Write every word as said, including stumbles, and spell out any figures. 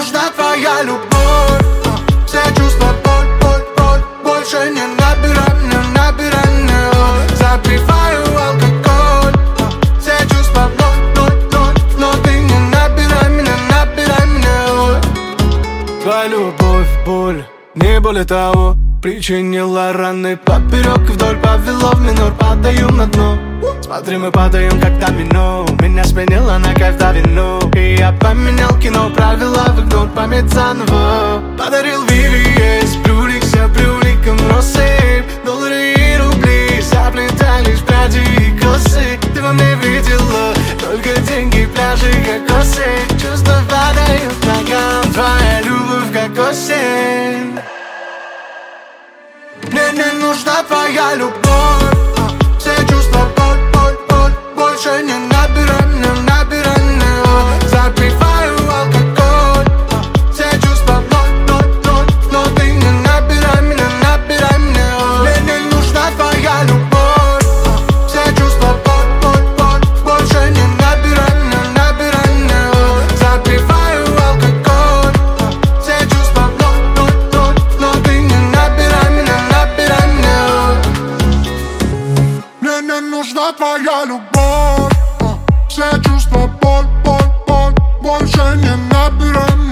нужна твоя любовь. Все чувства боль, боль, боль. Больше не набирай мне, набирай мне. Запиваю алкоголь. Все чувства ноль, ноль, ноль. Но ты не набирай меня, набирай меня. Твоя любовь, боль, не более того, причинила раны поперек и вдоль, повело в минор, падаю на дно. Смотри, мы падаем как домино. Меня сменила на кайф до вину. И я поменял кино, правила в игнор, память заново. Подарил ви ви эс, плюликся плюликом росы. Доллары и рубли заплетались в пряди и косы. Ты во мне видела только деньги, пляжи, кокосы. Чувства падают к ногам, твоя любовь как осень. Мне не нужна твоя любовь. Все чувства боль, боль, боль. Больше не набирай мне, набирай мне. Запиваю алкоголь. Все чувства ноль, ноль, ноль. Но ты не набирай меня, набирай мне. Мне не нужна твоя любовь. Все чувства боль, боль, боль. Больше не набирай мне, набирай мне. Запиваю алкоголь. Все чувства ноль, ноль, ноль. Но ты не набирай меня, набирай мне. Мне не нужна твоя любовь. Все чувства боль, боль, боль. Больше не набирай.